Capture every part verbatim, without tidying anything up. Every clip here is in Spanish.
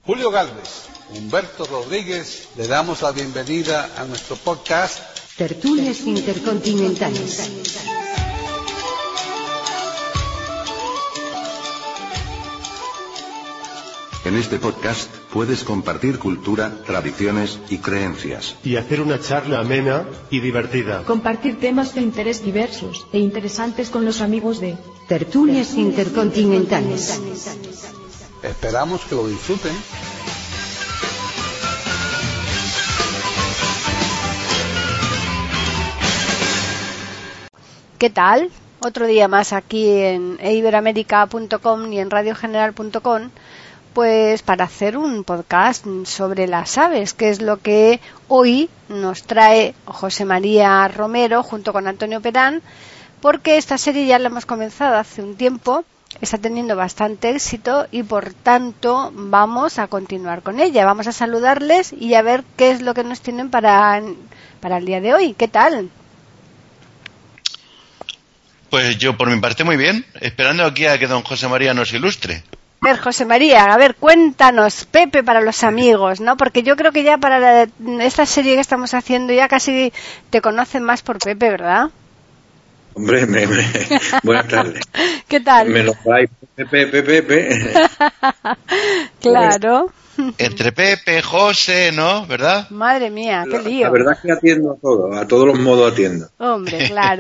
Julio Gálvez, Humberto Rodríguez, le damos la bienvenida a nuestro podcast Tertulias Intercontinentales. En este podcast puedes compartir cultura, tradiciones y creencias. Y hacer una charla amena y divertida. Compartir temas de interés diversos e interesantes con los amigos de Tertulias Intercontinentales. Esperamos que lo disfruten. ¿Qué tal? Otro día más aquí en iberoamerica punto com y en radio general punto com, pues para hacer un podcast sobre las aves, que es lo que hoy nos trae José María Romero junto con Antonio Perán, porque esta serie ya la hemos comenzado hace un tiempo, está teniendo bastante éxito y por tanto vamos a continuar con ella. Vamos a saludarles y a ver qué es lo que nos tienen para, para el día de hoy. ¿Qué tal? Pues yo por mi parte muy bien, esperando aquí a que don José María nos ilustre. A ver, José María, a ver, cuéntanos, Pepe para los amigos, ¿no? Porque yo creo que ya para la, esta serie que estamos haciendo ya casi te conocen más por Pepe, ¿verdad? Hombre, me, me, buenas tardes. ¿Qué tal? Me lo trae Pepe, Pepe, Pepe. Claro. Entre Pepe, José, ¿no? ¿Verdad? Madre mía, qué lío. La, la verdad es que atiendo a todo, a todos los modos atiendo. Hombre, claro.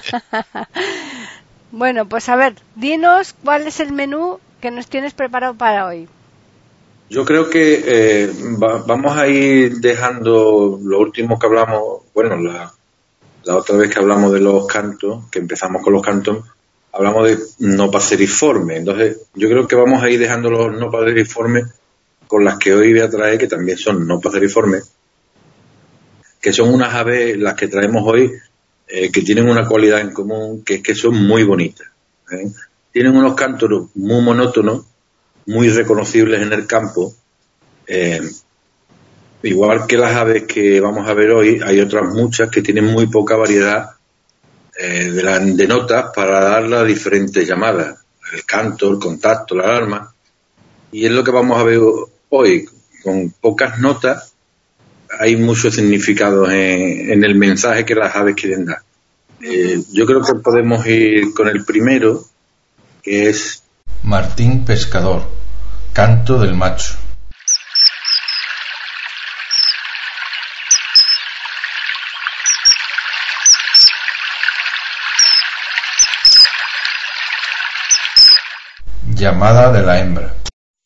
Bueno, pues a ver, dinos cuál es el menú que nos tienes preparado para hoy. Yo creo que eh, va, vamos a ir dejando lo último que hablamos, bueno, la, la otra vez que hablamos de los cantos, que empezamos con los cantos, hablamos de no paseriformes. Entonces, yo creo que vamos a ir dejando los no paseriformes con las que hoy voy a traer, que también son no paseriformes, que son unas aves, las que traemos hoy, eh, que tienen una cualidad en común, que es que son muy bonitas, ¿eh? Tienen unos cantos muy monótonos, muy reconocibles en el campo. Eh, igual que las aves que vamos a ver hoy, hay otras muchas que tienen muy poca variedad eh, de, la, de notas para dar las diferentes llamadas, el canto, el contacto, la alarma. Y es lo que vamos a ver hoy, con pocas notas, hay muchos significados en, en el mensaje que las aves quieren dar. Eh, yo creo que podemos ir con el primero, que es Martín Pescador, canto del macho. Llamada de la hembra.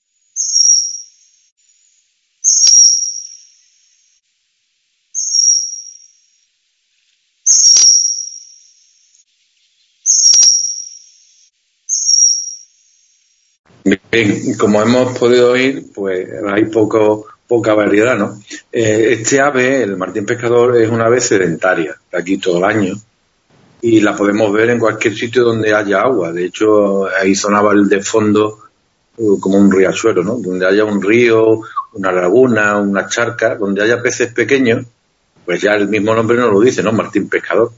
Bien, como hemos podido oír, pues hay poco, poca variedad, ¿no? Eh, este ave, el martín pescador, es una ave sedentaria, de aquí todo el año, y la podemos ver en cualquier sitio donde haya agua. De hecho, ahí sonaba el de fondo uh, como un riachuelo, ¿no? Donde haya un río, una laguna, una charca, donde haya peces pequeños, pues ya el mismo nombre nos lo dice, ¿no? Martín pescador,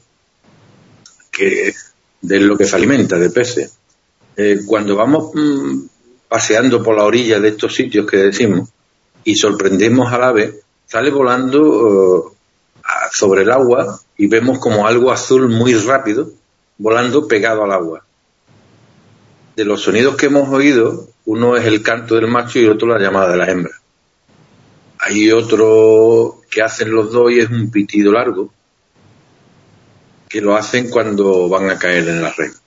que de lo que se alimenta, de peces. Eh, cuando vamos mmm, paseando por la orilla de estos sitios que decimos y sorprendemos al ave, sale volando uh, sobre el agua y vemos como algo azul muy rápido volando pegado al agua. De los sonidos que hemos oído, uno es el canto del macho y otro la llamada de la hembra. Hay otro que hacen los dos y es un pitido largo, que lo hacen cuando van a caer en la red.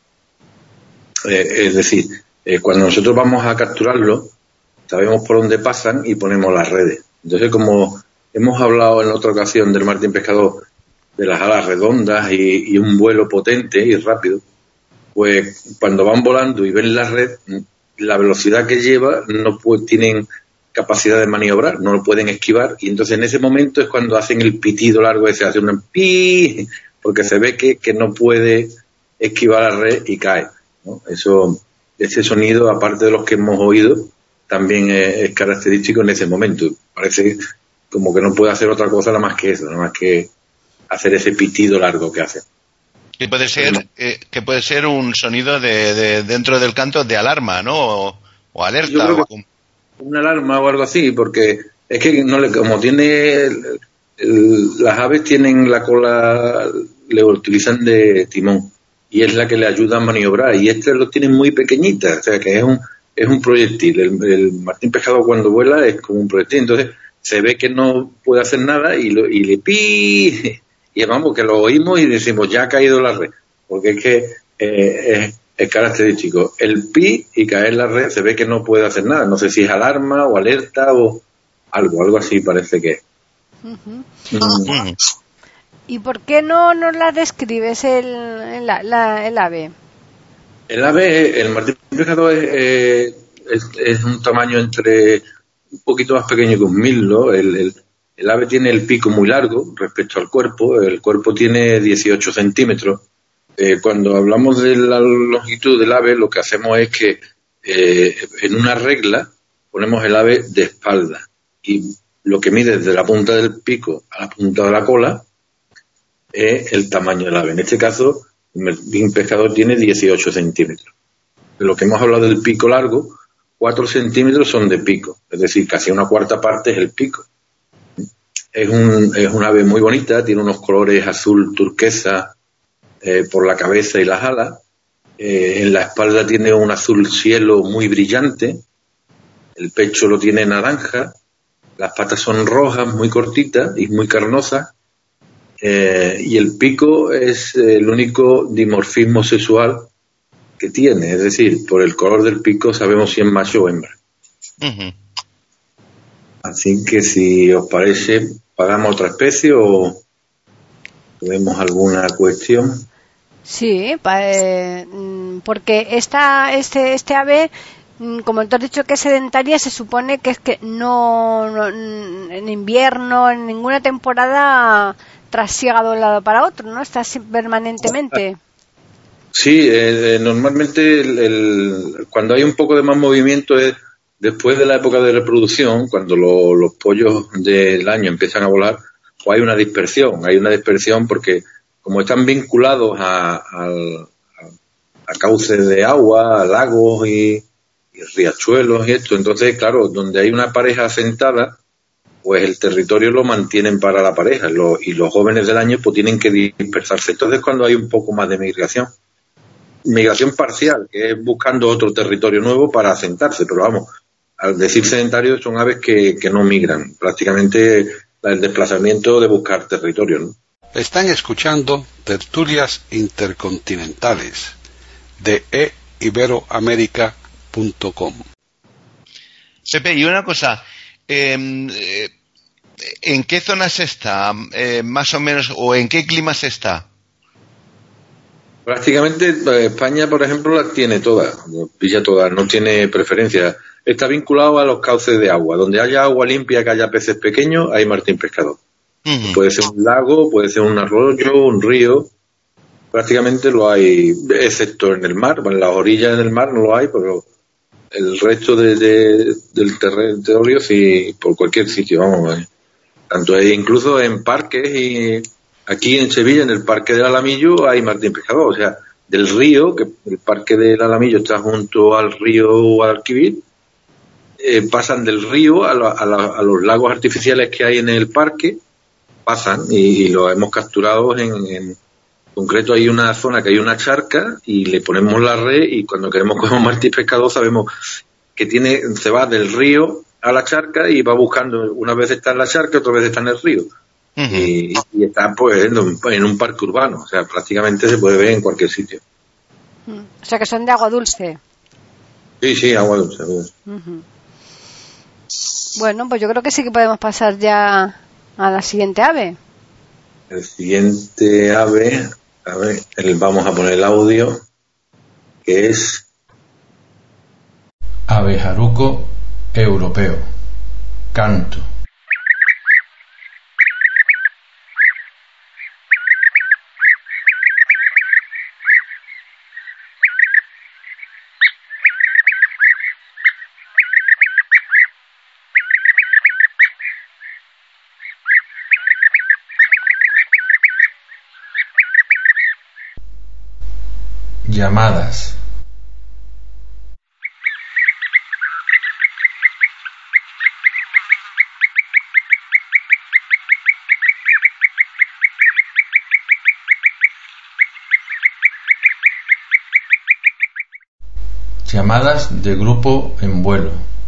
Eh, es decir, eh, cuando nosotros vamos a capturarlo, sabemos por dónde pasan y ponemos las redes. Entonces, como hemos hablado en otra ocasión del martín pescador, de las alas redondas y, y un vuelo potente y rápido, pues cuando van volando y ven la red, la velocidad que lleva no puede, tienen capacidad de maniobrar, no lo pueden esquivar, y entonces en ese momento es cuando hacen el pitido largo ese, hacen un pi, porque se ve que, que no puede esquivar la red y cae, ¿no? Eso, ese sonido, aparte de los que hemos oído, también es, es característico en ese momento. Parece como que no puede hacer otra cosa nada más que eso, nada más que hacer ese pitido largo que hace. Que puede ser, eh, que puede ser un sonido de, de dentro del canto de alarma, ¿no? O, o alerta. Yo creo, que, o... una alarma o algo así, porque es que no le, como tiene el, el, las aves tienen la cola, le utilizan de timón y es la que le ayuda a maniobrar, y este lo tiene muy pequeñita, o sea que es un es un proyectil. El, el martín pescador cuando vuela es como un proyectil, entonces se ve que no puede hacer nada y, lo, y le pi y vamos, que lo oímos y decimos ya ha caído la red, porque es que eh, es, es característico el pi y caer en la red, se ve que no puede hacer nada, no sé si es alarma o alerta o algo, algo así parece que es. Uh-huh. Mm. ¿Y por qué no nos la describes el, el, la, el ave? El ave, el martín pescador es, eh, es, es un tamaño entre un poquito más pequeño que un mirlo. El, el, el ave tiene el pico muy largo respecto al cuerpo. El cuerpo tiene dieciocho centímetros. Eh, cuando hablamos de la longitud del ave, lo que hacemos es que eh, en una regla ponemos el ave de espalda y lo que mide desde la punta del pico a la punta de la cola es el tamaño del ave. En este caso, el martín pescador tiene dieciocho centímetros. De lo que hemos hablado del pico largo, cuatro centímetros son de pico, es decir, casi una cuarta parte es el pico. Es un, es un ave muy bonita, tiene unos colores azul turquesa eh, por la cabeza y las alas. Eh, en la espalda tiene un azul cielo muy brillante, el pecho lo tiene naranja, las patas son rojas, muy cortitas y muy carnosas. Eh, y el pico es el único dimorfismo sexual que tiene, es decir, por el color del pico sabemos si es macho o hembra. Uh-huh. Así que si os parece, ¿pagamos otra especie o tenemos alguna cuestión? Sí, eh, porque esta, este, este ave, como tú has dicho que es sedentaria, se supone que es que no, no en invierno, en ninguna temporada trasiega de un lado para otro, ¿no? Está permanentemente. Sí, eh, normalmente el, el, cuando hay un poco de más movimiento es después de la época de reproducción, cuando lo, los pollos del año empiezan a volar, pues hay una dispersión, hay una dispersión porque como están vinculados a, a, a cauces de agua, a lagos y, y riachuelos y esto, entonces claro, donde hay una pareja asentada, pues el territorio lo mantienen para la pareja lo, y los jóvenes del año pues tienen que dispersarse. Entonces cuando hay un poco más de migración, migración parcial, que es buscando otro territorio nuevo para asentarse, pero vamos, al decir sedentarios son aves que, que no migran, prácticamente el desplazamiento de buscar territorio, ¿no? Están escuchando Tertulias Intercontinentales de e iberoamerica punto com. Pepe, y una cosa, Eh, eh, ¿en qué zonas está? Eh, más o menos, o en qué climas está? Prácticamente España, por ejemplo, las tiene todas, pilla todas, no tiene preferencia. Está vinculado a los cauces de agua. Donde haya agua limpia, que haya peces pequeños, hay martín pescador. Uh-huh. Puede ser un lago, puede ser un arroyo, un río. Prácticamente lo hay, excepto en el mar. Bueno, en las orillas del mar no lo hay, pero el resto de, de, del territorio sí, por cualquier sitio, vamos. Eh. Tanto hay, incluso en parques y aquí en Sevilla, en el Parque del Alamillo, hay martín pescador. O sea, del río, que el Parque del Alamillo está junto al río Guadalquivir, eh, pasan del río a, la, a, la, a los lagos artificiales que hay en el parque, pasan y, y los hemos capturado en, en concreto. Hay una zona que hay una charca y le ponemos la red y cuando queremos coger un martín pescador sabemos que tiene, se va del río a la charca y va buscando, una vez está en la charca, otra vez está en el río. Uh-huh. y, y está pues en un, en un parque urbano, o sea, prácticamente se puede ver en cualquier sitio. O sea que son de agua dulce. Sí, sí, agua dulce. Uh-huh. Bueno, pues yo creo que sí que podemos pasar ya a la siguiente ave. El siguiente ave, a ver, el, vamos a poner el audio, que es abejaruco europeo, canto. Llamadas. Llamadas de grupo en vuelo.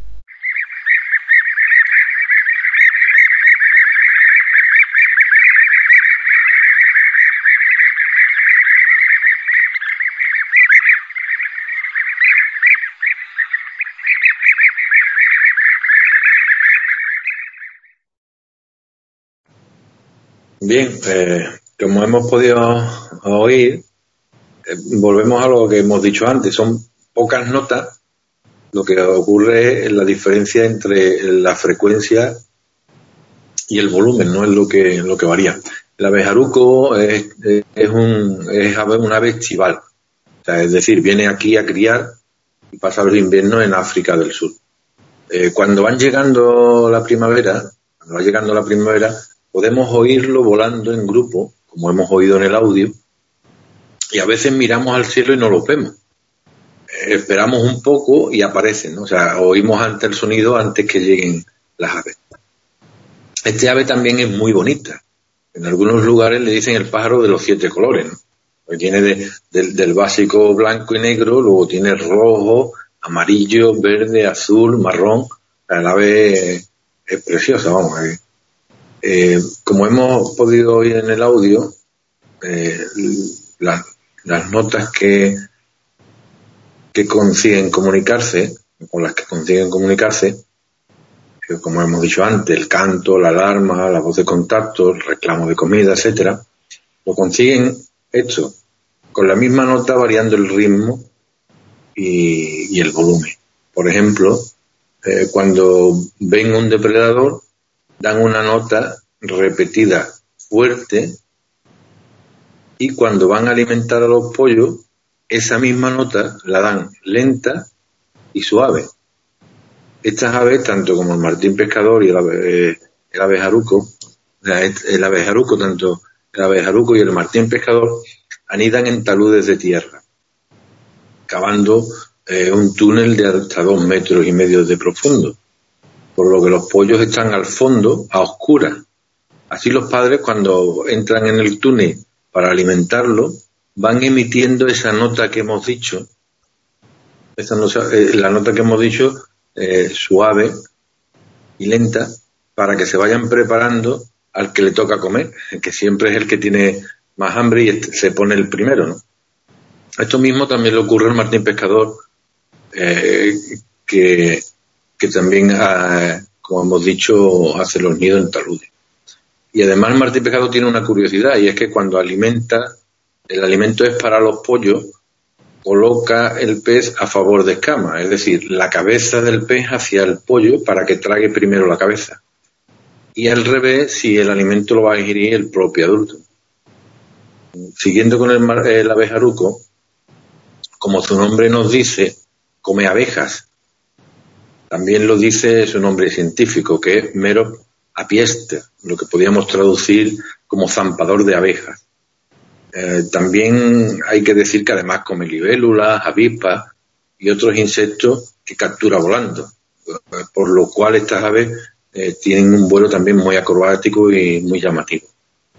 Bien, eh, como hemos podido oír, eh, volvemos a lo que hemos dicho antes, son pocas notas. Lo que ocurre es la diferencia entre la frecuencia y el volumen, no es lo que lo que varía. El abejaruco es, es un es un ave estival, o sea, es decir, viene aquí a criar y pasa los inviernos en África del Sur. Eh, cuando van llegando la primavera, cuando va llegando la primavera, podemos oírlo volando en grupo, como hemos oído en el audio, y a veces miramos al cielo y no lo vemos. Eh, esperamos un poco y aparecen, ¿no? O sea, oímos antes el sonido antes que lleguen las aves. Este ave también es muy bonita. En algunos lugares le dicen el pájaro de los siete colores, ¿no? Porque tiene de, de, del básico blanco y negro, luego tiene rojo, amarillo, verde, azul, marrón. El ave es, es preciosa, vamos a ver. Eh, como hemos podido oír en el audio, eh, la, las notas que, que consiguen comunicarse, con las que consiguen comunicarse, eh, como hemos dicho antes, el canto, la alarma, la voz de contacto, el reclamo de comida, etcétera, lo consiguen hecho con la misma nota variando el ritmo y, y el volumen. Por ejemplo, eh, cuando ven un depredador, dan una nota repetida fuerte, y cuando van a alimentar a los pollos, esa misma nota la dan lenta y suave. Estas aves, tanto como el martín pescador y el, ave, el abejaruco, el abejaruco, tanto el abejaruco y el martín pescador, anidan en taludes de tierra, cavando eh, un túnel de hasta dos metros y medio de profundo, por lo que los pollos están al fondo, a oscuras. Así los padres, cuando entran en el túnel para alimentarlo, van emitiendo esa nota que hemos dicho, esa nota, eh, la nota que hemos dicho, eh, suave y lenta, para que se vayan preparando al que le toca comer, que siempre es el que tiene más hambre y se pone el primero, ¿no? Esto mismo también le ocurre al martín pescador, eh, que, que también, eh, como hemos dicho, hace los nidos en taludes. Y además el martín pescador tiene una curiosidad, y es que cuando alimenta, el alimento es para los pollos, coloca el pez a favor de escama, es decir, la cabeza del pez hacia el pollo para que trague primero la cabeza. Y al revés, si el alimento lo va a ingerir el propio adulto. Siguiendo con el, el abejaruco, como su nombre nos dice, come abejas. También lo dice su nombre científico, que es mero apieste, lo que podríamos traducir como zampador de abejas. Eh, también hay que decir que además come libélulas, avispas y otros insectos que captura volando, por lo cual estas aves eh, tienen un vuelo también muy acrobático y muy llamativo.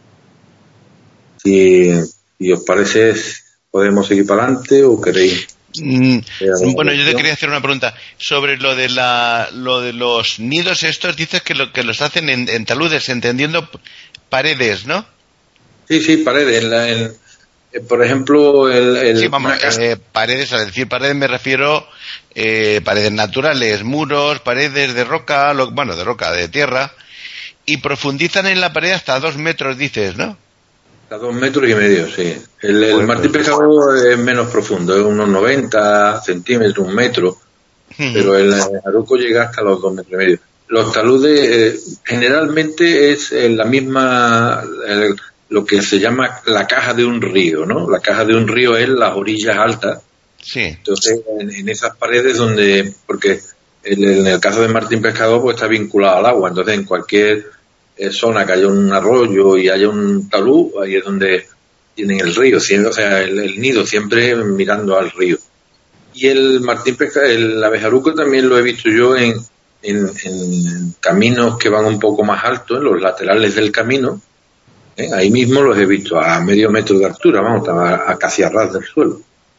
Si, si os parece, ¿podemos seguir para adelante o queréis? Mm, bueno, yo te quería hacer una pregunta sobre lo de la, lo de los nidos estos. Dices que lo que los hacen en, en taludes, entendiendo paredes, ¿no? Sí, sí, paredes. En la, en, eh, por ejemplo, el, el sí, vamos, eh, paredes, al decir paredes me refiero eh, paredes naturales, muros, paredes de roca, lo, bueno, de roca, de tierra, y profundizan en la pared hasta dos metros, dices, ¿no? A dos metros y medio, sí. El, el bueno, martín pescador es menos profundo, es unos noventa centímetros, un metro, uh-huh. Pero el abejaruco llega hasta los dos metros y medio. Los taludes eh, generalmente es en la misma, eh, lo que se llama la caja de un río, ¿no? La caja de un río es las orillas altas. Sí. Entonces, en, en esas paredes donde, porque el, en el caso de martín pescador pues está vinculado al agua, entonces en cualquier zona que haya un arroyo y haya un talud, ahí es donde tienen el río, o sea, el, el nido siempre mirando al río. Y el martín pescador, el abejaruco también lo he visto yo en, en, en caminos que van un poco más altos, en los laterales del camino, ¿eh? Ahí mismo los he visto a medio metro de altura, vamos, a, a casi a ras del suelo.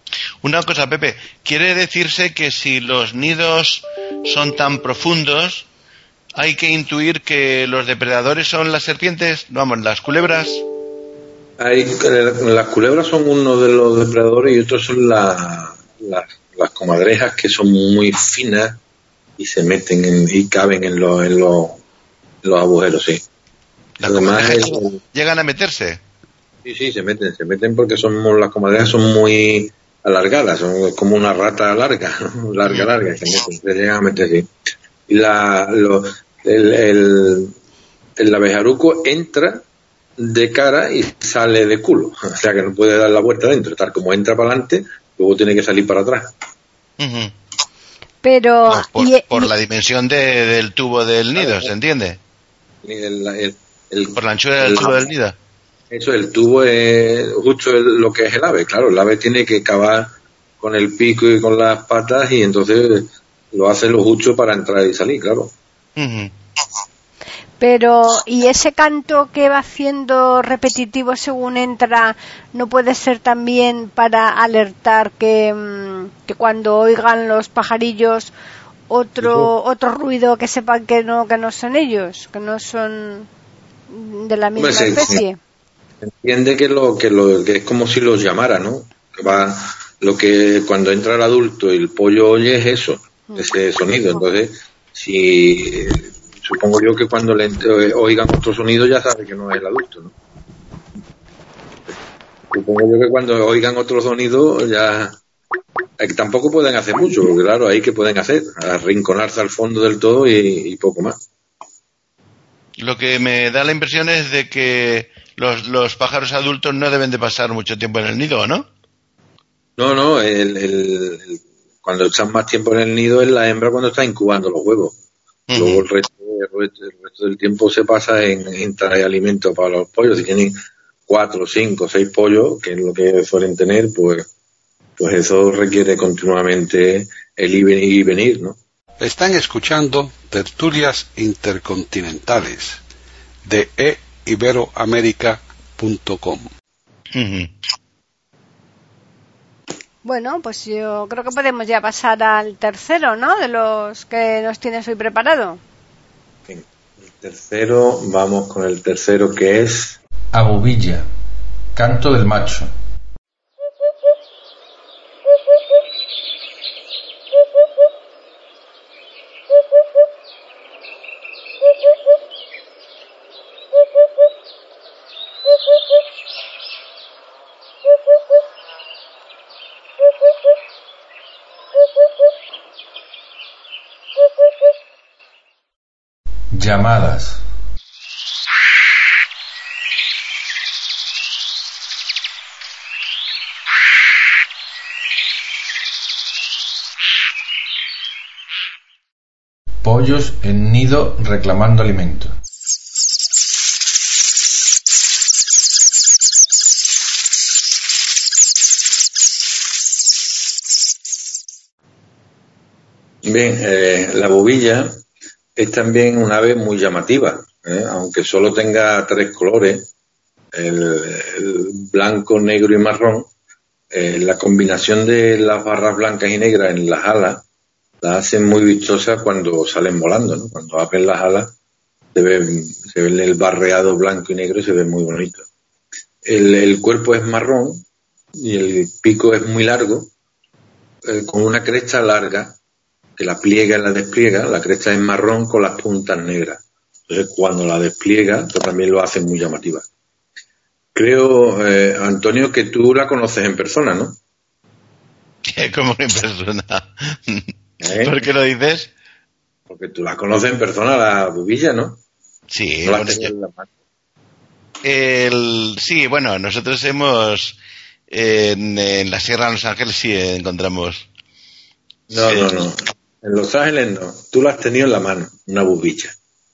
Una cosa, Pepe, ¿quiere decirse que si los nidos son tan profundos, hay que intuir que los depredadores son las serpientes, vamos, las culebras? Hay, las culebras son uno de los depredadores y otros son la, la, las comadrejas, que son muy finas y se meten en, y caben en los, en los, en los agujeros, sí. ¿Las comadrejas el, llegan a meterse? Sí, sí, se meten, se meten porque son, las comadrejas son muy alargadas, son como una rata larga, larga, larga, se meten, se llegan a meter, sí. Y la, lo, el, el, el abejaruco entra de cara y sale de culo, o sea que no puede dar la vuelta dentro, tal como entra para adelante, luego tiene que salir para atrás. Uh-huh. Pero no, por, y, por y, la dimensión de, del tubo del nido, ¿se entiende? El, el, el, por la anchura del el, tubo del nido. Eso, el tubo es justo el, lo que es el ave, claro, el ave tiene que cavar con el pico y con las patas y entonces lo hace lo justo para entrar y salir, claro. Uh-huh. Pero, ¿y ese canto que va haciendo repetitivo según entra, no puede ser también para alertar que, que cuando oigan los pajarillos otro otro ruido, que sepan que no que no son ellos, que no son de la misma pues, especie? Se entiende que lo que lo que es como si los llamara, ¿no? Que va, lo que cuando entra el adulto y el pollo oye es eso, ese sonido. Entonces, si supongo yo que cuando le oigan otro sonido ya sabe que no es el adulto, ¿no? Supongo yo que cuando oigan otro sonido ya eh, tampoco pueden hacer mucho, porque claro, ahí que pueden hacer, arrinconarse al fondo del todo y, y poco más. Lo que me da la impresión es de que los, los pájaros adultos no deben de pasar mucho tiempo en el nido, ¿no? No, no, el, el, el, cuando están más tiempo en el nido es la hembra cuando está incubando los huevos. Uh-huh. Luego el resto, el resto, el resto del tiempo se pasa en, en traer alimento para los pollos. Si tienen cuatro, cinco, seis pollos, que es lo que suelen tener, pues, pues eso requiere continuamente el ir y venir, ¿no? Están escuchando Tertulias Intercontinentales de e iberoamerica punto com. Uh-huh. Bueno, pues yo creo que podemos ya pasar al tercero, ¿no? De los que nos tienes hoy preparado. El tercero, vamos con el tercero, que es Abubilla, canto del macho. Llamadas. Pollos en nido reclamando alimento. Bien, eh, la bubilla es también un ave muy llamativa, ¿eh? Aunque solo tenga tres colores, el, el blanco, negro y marrón, eh, la combinación de las barras blancas y negras en las alas las hacen muy vistosas cuando salen volando, ¿no? Cuando abren las alas se ve, se ve el barreado blanco y negro y se ve muy bonito. El, el cuerpo es marrón y el pico es muy largo, eh, con una cresta larga que la pliega y la despliega. La cresta es marrón con las puntas negras. Entonces, cuando la despliega, pues también lo hace muy llamativa. Creo, eh, Antonio, que tú la conoces en persona, ¿no? ¿Cómo en persona? ¿Eh? ¿Por qué lo dices? Porque tú la conoces en persona, la bubilla, ¿no? Sí. No la bueno, tenías yo... en la mano. El... Sí, bueno, nosotros hemos... En, en la Sierra de Los Ángeles sí encontramos... No, sí. no, no. En Los Ángeles no. Tú la has tenido en la mano, una bubilla.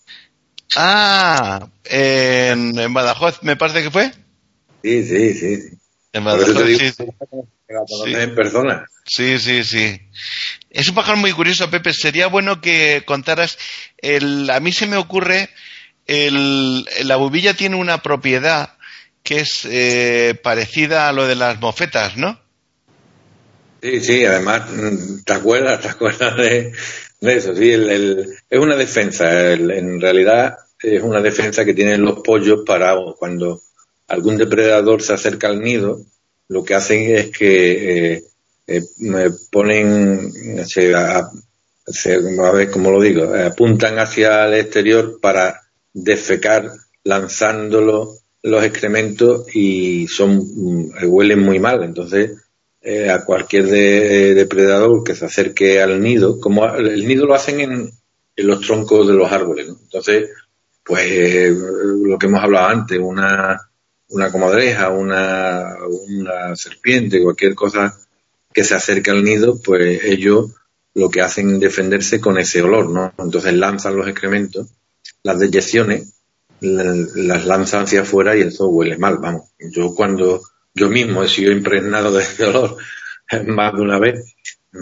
Ah, en, en Badajoz me parece que fue. Sí, sí, sí. sí. En Por eso Badajoz, te digo sí, sí. que la conoces Sí. en persona. Sí, sí, sí. Es un pájaro muy curioso, Pepe. Sería bueno que contaras. El, a mí se me ocurre, el, la bubilla tiene una propiedad que es eh, parecida a lo de las mofetas, ¿no? Sí, sí, además, ¿te acuerdas, te acuerdas de, de eso? Sí, el, el, es una defensa, el, en realidad es una defensa que tienen los pollos para cuando algún depredador se acerca al nido, lo que hacen es que eh, eh, ponen, se, a, se, a ver cómo lo digo, apuntan hacia el exterior para defecar lanzándolo los excrementos y son huelen muy mal, entonces eh, a cualquier de, eh, depredador que se acerque al nido, como el nido lo hacen en, en los troncos de los árboles, ¿no? Entonces pues eh, lo que hemos hablado antes, una una comadreja, una una serpiente, cualquier cosa que se acerque al nido, pues ellos lo que hacen es defenderse con ese olor, ¿no? Entonces lanzan los excrementos, las deyecciones las lanzan hacia afuera y eso huele mal, vamos. Yo cuando yo mismo he sido impregnado de ese olor más de una vez.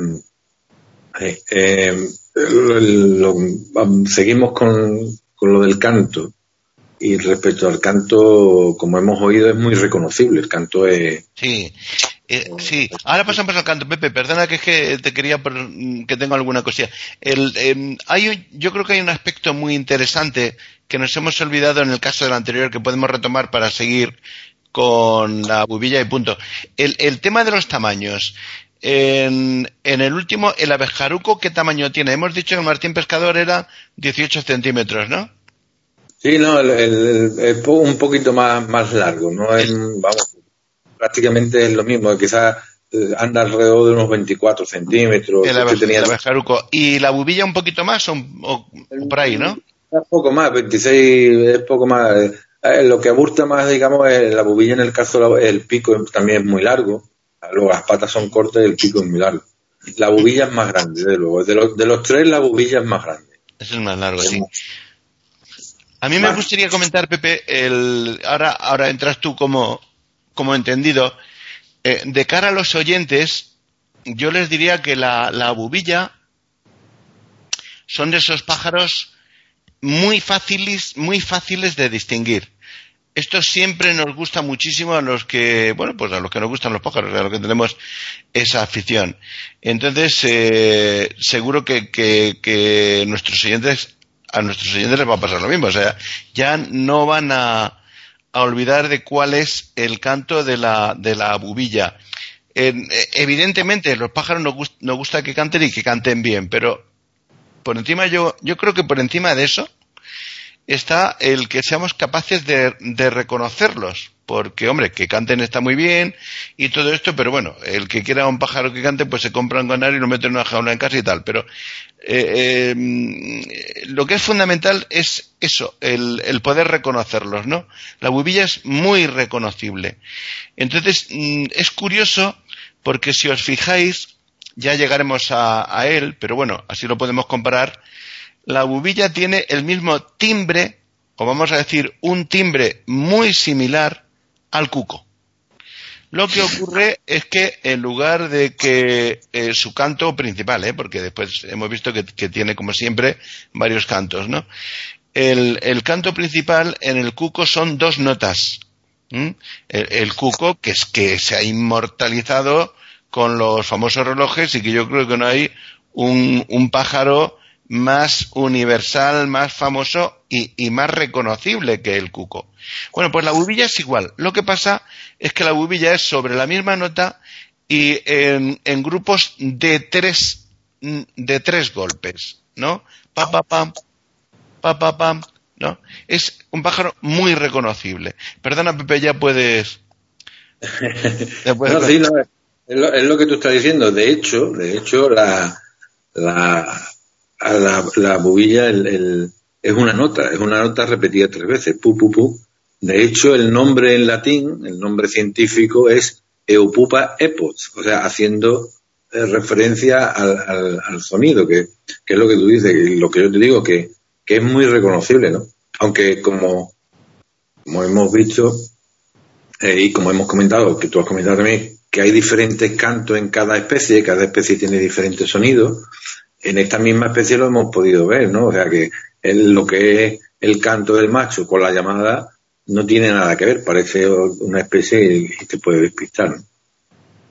Eh, eh, lo, lo, seguimos con, con lo del canto. Y respecto al canto, como hemos oído, es muy reconocible. El canto es... Sí, eh, sí. Ahora pasamos al canto, Pepe. Perdona que es que te quería por, que tengo alguna cosilla. El, eh, hay un, yo creo que hay un aspecto muy interesante que nos hemos olvidado en el caso del anterior que podemos retomar para seguir con la bubilla y punto. El, el tema de los tamaños. En, en el último, el abejaruco, ¿qué tamaño tiene? Hemos dicho que el martín pescador era dieciocho centímetros, ¿no? Sí, no, el, el, el, un poquito más, más largo, ¿no? Es, vamos, prácticamente es lo mismo, quizás anda alrededor de unos veinticuatro centímetros. El, abe, tenía... el abejaruco. ¿Y la bubilla un poquito más o, o, o por ahí, no? Un poco más, veintiséis, es poco más. Eh, lo que aburta más, digamos, es la bubilla en el caso, el pico también es muy largo, luego las patas son cortas y el pico es muy largo. La bubilla es más grande, de luego. De los, de los tres, la bubilla es más grande. Es el más largo, sí. A mí me gustaría comentar, Pepe, el, ahora, ahora entras tú como, como entendido, eh, de cara a los oyentes, yo les diría que la, la bubilla son de esos pájaros muy fáciles, muy fáciles de distinguir. Esto siempre nos gusta muchísimo a los que, bueno, pues a los que nos gustan los pájaros, a los que tenemos esa afición. Entonces, eh, seguro que, que, que nuestros oyentes a nuestros oyentes les va a pasar lo mismo, o sea, ya no van a, a olvidar de cuál es el canto de la, de la bubilla. Eh, evidentemente, los pájaros nos, gust, nos gusta que canten y que canten bien, pero por encima yo, yo creo que por encima de eso está el que seamos capaces de, de reconocerlos, porque, hombre, que canten está muy bien y todo esto, pero bueno, el que quiera un pájaro que cante, pues se compra un canario y lo mete en una jaula en casa y tal, pero eh, eh, lo que es fundamental es eso, el, el poder reconocerlos, ¿no? La bubilla es muy reconocible. Entonces, es curioso, porque si os fijáis, ya llegaremos a, a él, pero bueno, así lo podemos comparar. La bubilla tiene el mismo timbre, o vamos a decir, un timbre muy similar al cuco. Lo que ocurre es que en lugar de que eh, su canto principal, ¿eh? Porque después hemos visto que, que tiene, como siempre, varios cantos, ¿no? El, el canto principal en el cuco son dos notas. ¿Mm? El, el cuco, que es que se ha inmortalizado con los famosos relojes y que yo creo que no hay un, un pájaro más universal, más famoso y, y más reconocible que el cuco. Bueno, pues la bubilla es igual. Lo que pasa es que la bubilla es sobre la misma nota y en, en grupos de tres, de tres golpes, ¿no? Pa, pa, pam, pa, pa, pam, ¿no? Es un pájaro muy reconocible. Perdona, Pepe, ya puedes... Ya puedes no, sí, no, es, lo, es lo que tú estás diciendo. De hecho, de hecho, la... la A la, la bubilla el, el, es una nota, es una nota repetida tres veces, pu, pu, pu. De hecho, el nombre en latín, el nombre científico es Eupupa epox, o sea, haciendo eh, referencia al, al, al sonido, que, que es lo que tú dices, y lo que yo te digo, que, que es muy reconocible, ¿no? Aunque como, como hemos visto, eh, y como hemos comentado, que tú has comentado también, que hay diferentes cantos en cada especie, cada especie tiene diferentes sonidos. En esta misma especie lo hemos podido ver, ¿no? O sea que el, lo que es el canto del macho con la llamada no tiene nada que ver, parece una especie y te puede despistar, ¿no?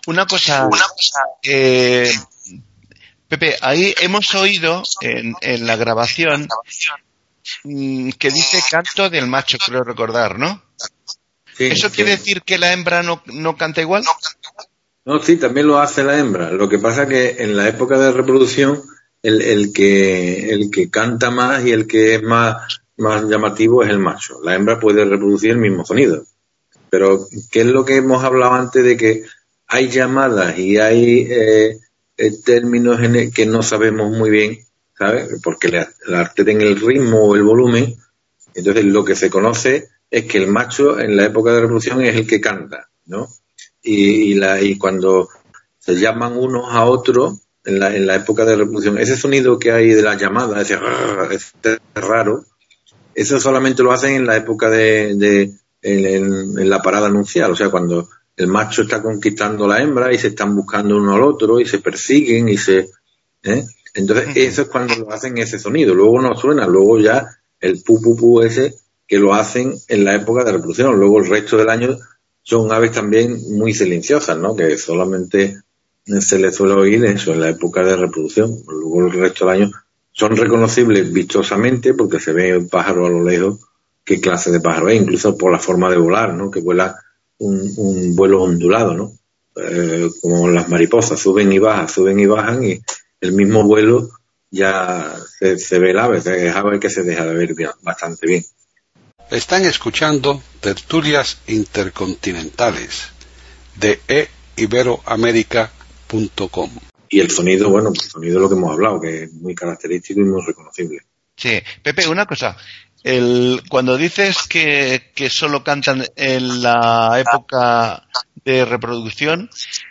Una cosa, una cosa eh, Pepe, ahí hemos oído en, en la grabación mmm, que dice canto del macho, creo recordar, ¿no? Sí, ¿Eso sí. quiere decir que la hembra no, no canta igual? No, sí, también lo hace la hembra. Lo que pasa que en la época de reproducción, el, el que el que canta más y el que es más, más llamativo es el macho. La hembra puede reproducir el mismo sonido. Pero, ¿qué es lo que hemos hablado antes de que hay llamadas y hay eh, eh, términos en el que no sabemos muy bien, ¿sabes? Porque le, le alteren el ritmo o el volumen. Entonces, lo que se conoce es que el macho en la época de reproducción es el que canta, ¿no? Y, y, la, y cuando se llaman unos a otros en la, en la época de reproducción, ese sonido que hay de la llamada, ese, ese raro, eso solamente lo hacen en la época de, de en, en, en la parada nupcial, o sea, cuando el macho está conquistando a la hembra y se están buscando uno al otro y se persiguen y se... ¿eh? Entonces, eso es cuando lo hacen ese sonido. Luego no suena, luego ya el pu pu pu ese que lo hacen en la época de reproducción. Luego el resto del año son aves también muy silenciosas, ¿no? Que solamente se les suele oír eso en la época de reproducción. Luego el resto del año son reconocibles vistosamente porque se ve un pájaro a lo lejos qué clase de pájaro es, incluso por la forma de volar, ¿no? Que vuela un, un vuelo ondulado, ¿no? Eh, como las mariposas, suben y bajan, suben y bajan y el mismo vuelo ya se, se ve el ave, es ave que se deja de ver bien, bastante bien. Están escuchando Tertulias Intercontinentales de e iberoamerica punto com. Y el sonido, bueno, el sonido es lo que hemos hablado, que es muy característico y muy reconocible. Sí, Pepe, una cosa. El, cuando dices que, que solo cantan en la época de reproducción,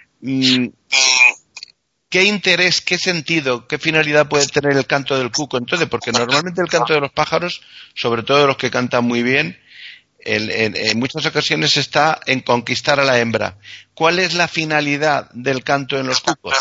¿qué interés, qué sentido, qué finalidad puede tener el canto del cuco? Entonces, porque normalmente el canto de los pájaros, sobre todo los que cantan muy bien, el, en, en muchas ocasiones está en conquistar a la hembra. ¿Cuál es la finalidad del canto en los cucos?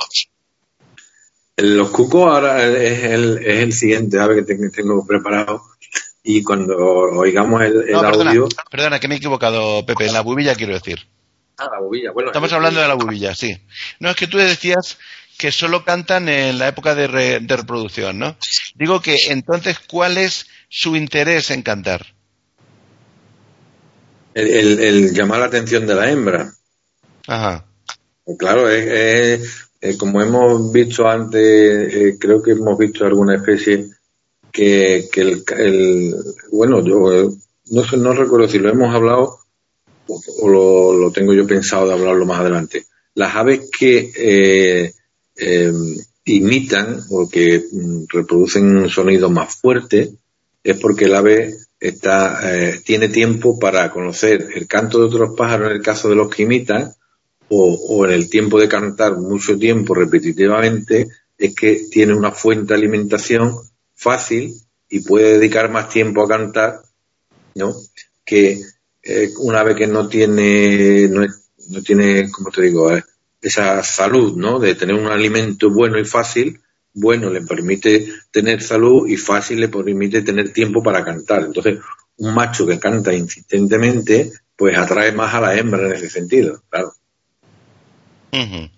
Los cucos ahora es el, es el siguiente ave que tengo preparado. Y cuando oigamos el, el no, perdona, audio... Perdona, que me he equivocado, Pepe. En la bubilla quiero decir. Ah, la bubilla. Bueno, estamos hablando de la bubilla, sí. No, es que tú decías que solo cantan en la época de, re, de reproducción, ¿no? Digo que entonces, ¿cuál es su interés en cantar? El, el, el llamar la atención de la hembra. Ajá. Claro, es, es, es como hemos visto antes, eh, creo que hemos visto alguna especie que, que el, el bueno, yo eh, no sé, no recuerdo si lo hemos hablado o, o lo, lo tengo yo pensado de hablarlo más adelante. Las aves que eh, eh, imitan o que mm, reproducen un sonido más fuerte es porque el ave está eh, tiene tiempo para conocer el canto de otros pájaros en el caso de los que imitan o, o en el tiempo de cantar mucho tiempo repetitivamente es que tiene una fuente de alimentación fácil y puede dedicar más tiempo a cantar, ¿no? Que eh, una ave que no tiene no, es, no tiene, como te digo, eh, esa salud, ¿no? De tener un alimento bueno y fácil, bueno le permite tener salud y fácil le permite tener tiempo para cantar. Entonces, un macho que canta insistentemente, pues atrae más a la hembra en ese sentido, claro. Uh-huh.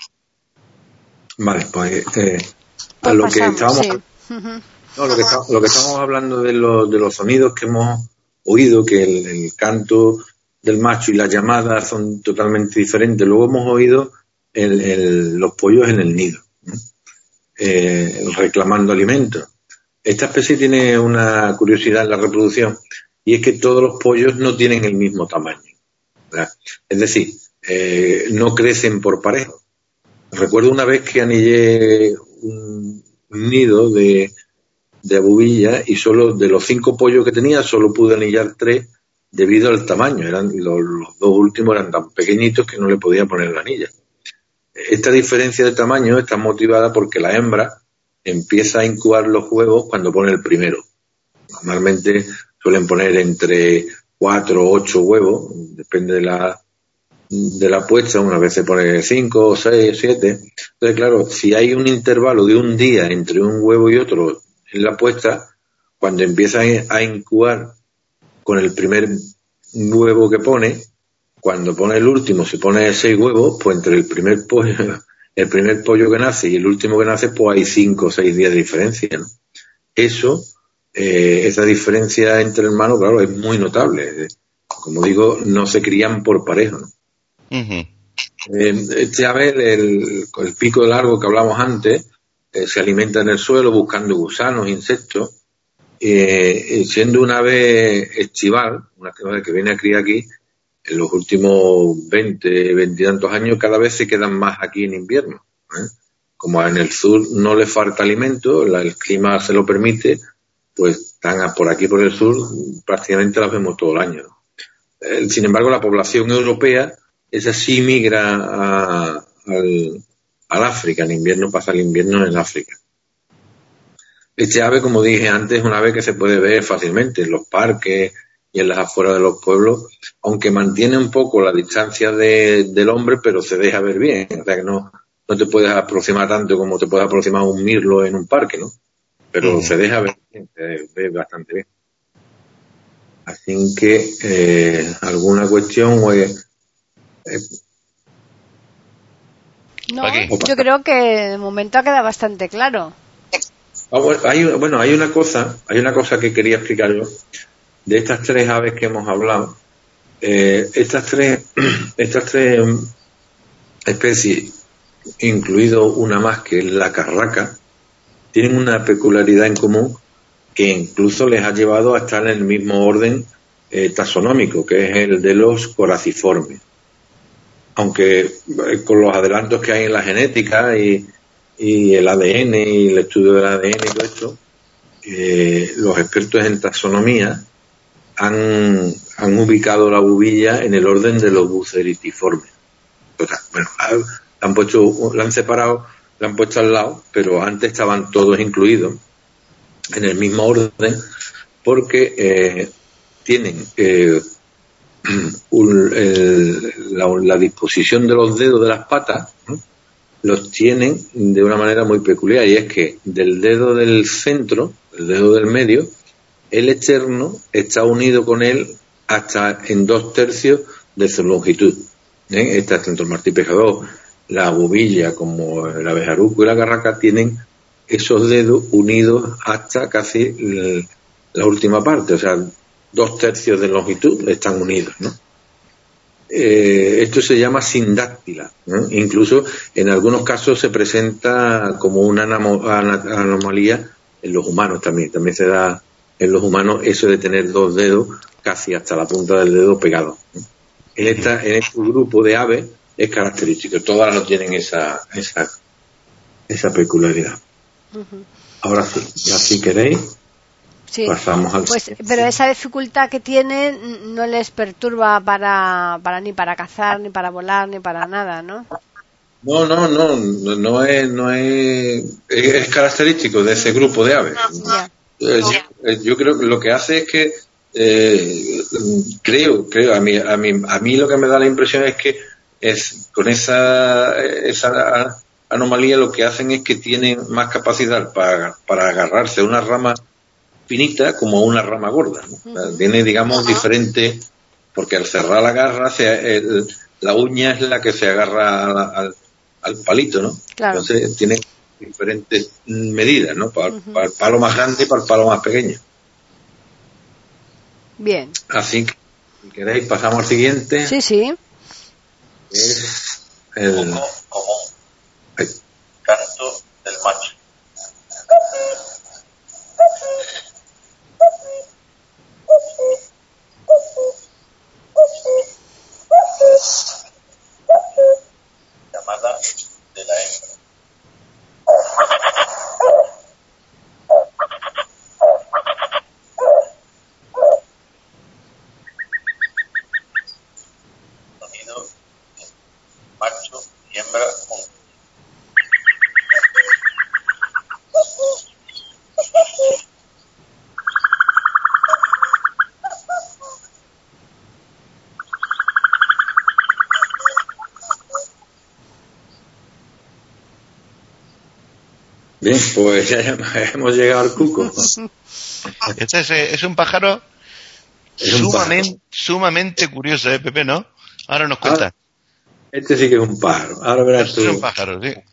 Vale, pues eh, a pues lo pasamos, que estábamos... Sí. Uh-huh. No, lo que, está, lo que estamos hablando de, lo, de los sonidos que hemos oído, que el, el canto del macho y la llamada son totalmente diferentes. Luego hemos oído el, el, los pollos en el nido, ¿no? eh, reclamando alimento. Esta especie tiene una curiosidad en la reproducción y es que todos los pollos no tienen el mismo tamaño, ¿verdad? Es decir, eh, no crecen por pareja. Recuerdo una vez que anillé un, un nido de de bubilla y solo de los cinco pollos que tenía solo pude anillar tres debido al tamaño. Eran los, los dos últimos eran tan pequeñitos que no le podía poner la anilla. Esta diferencia de tamaño está motivada porque la hembra empieza a incubar los huevos cuando pone el primero. Normalmente suelen poner entre cuatro o ocho huevos, depende de la de la puesta, una vez se pone cinco, seis, siete. Entonces, claro, si hay un intervalo de un día entre un huevo y otro en la puesta, cuando empieza a incubar con el primer huevo que pone, cuando pone el último, si pone seis huevos, pues entre el primer pollo, el primer pollo que nace y el último que nace, pues hay cinco o seis días de diferencia, ¿no? Eso, eh, esa diferencia entre hermanos, claro, es muy notable. Como digo, no se crían por pareja, ¿no? Uh-huh. Eh, este ave, el, el pico largo que hablamos antes, eh, se alimenta en el suelo buscando gusanos, insectos, eh, siendo una ave estival, una ave que viene a criar aquí, en los últimos veinte, veinte y tantos años, cada vez se quedan más aquí en invierno, ¿eh? Como en el sur no le falta alimento, la, el clima se lo permite, pues están por aquí, por el sur, prácticamente las vemos todo el año, ¿no? Eh, sin embargo, la población europea, esa sí migra a, al, al África, en invierno pasa el invierno en África. Este ave, como dije antes, es una ave que se puede ver fácilmente en los parques y en las afueras de los pueblos, aunque mantiene un poco la distancia de, del hombre, pero se deja ver bien, o sea que no, no te puedes aproximar tanto como te puedes aproximar a un mirlo en un parque, ¿no? Pero mm. se deja ver bien, se ve bastante bien. Así que, eh, ¿alguna cuestión? Pues, eh, no, yo creo que de momento ha quedado bastante claro. Ah, bueno, hay, bueno, hay una cosa, hay una cosa que quería explicar yo. De estas tres aves que hemos hablado, eh, estas tres, estas tres especies, incluido una más que es la carraca, tienen una peculiaridad en común que incluso les ha llevado a estar en el mismo orden eh, taxonómico, que es el de los coraciformes. Aunque eh, con los adelantos que hay en la genética y, y el A D N y el estudio del A D N y todo esto, eh, los expertos en taxonomía han, han ubicado la bubilla en el orden de los buceritiformes. O sea, bueno, han puesto, la han separado, la han puesto al lado, pero antes estaban todos incluidos en el mismo orden, porque eh, tienen eh, un, el, la, la disposición de los dedos de las patas, ¿no? Los tienen de una manera muy peculiar, y es que del dedo del centro, el dedo del medio, el externo está unido con él hasta en dos tercios de su longitud, ¿eh? Está tanto el martín pescador, la bubilla como el abejaruco y la carraca tienen esos dedos unidos hasta casi el, la última parte, o sea, dos tercios de longitud están unidos, ¿no? Eh, esto se llama sindáctila, ¿no? Incluso en algunos casos se presenta como una anamo, anomalía en los humanos también, también se da en los humanos eso de tener dos dedos casi hasta la punta del dedo pegados, ¿no? En, esta, en este grupo de aves es característico, todas no tienen esa, esa, esa peculiaridad. Uh-huh. Ahora sí, ya si queréis, sí. Pasamos al... Pues, pero esa dificultad que tienen no les perturba para, para ni para cazar, ni para volar, ni para nada, ¿no? No, no, no, no, no es, no es, es característico de ese grupo de aves. Yeah. Yo, yo creo que lo que hace es que eh, creo, creo, a mí, a mí, a mí lo que me da la impresión es que es con esa, esa anomalía lo que hacen es que tienen más capacidad para, para agarrarse a una rama finita como a una rama gorda, ¿no? O sea, tiene, digamos, diferente, porque al cerrar la garra, se, el, la uña es la que se agarra a la, al, al palito, ¿no? Claro. Entonces tiene diferentes medidas, ¿no? Para, uh-huh. para el palo más grande y para el palo más pequeño. Bien. Así que, si queréis, pasamos al siguiente. Sí, sí. Es el como el canto del macho. Llamada de la hembra. Sonido macho y hembra juntos. Bien, pues ya hemos llegado al cuco. Este es, es un pájaro es sumamente, un pájaro. sumamente curioso, ¿eh, Pepe, no? Ahora nos cuenta. Ahora, este sí que es un pájaro. Ahora verás tú. Son pájaros, sí.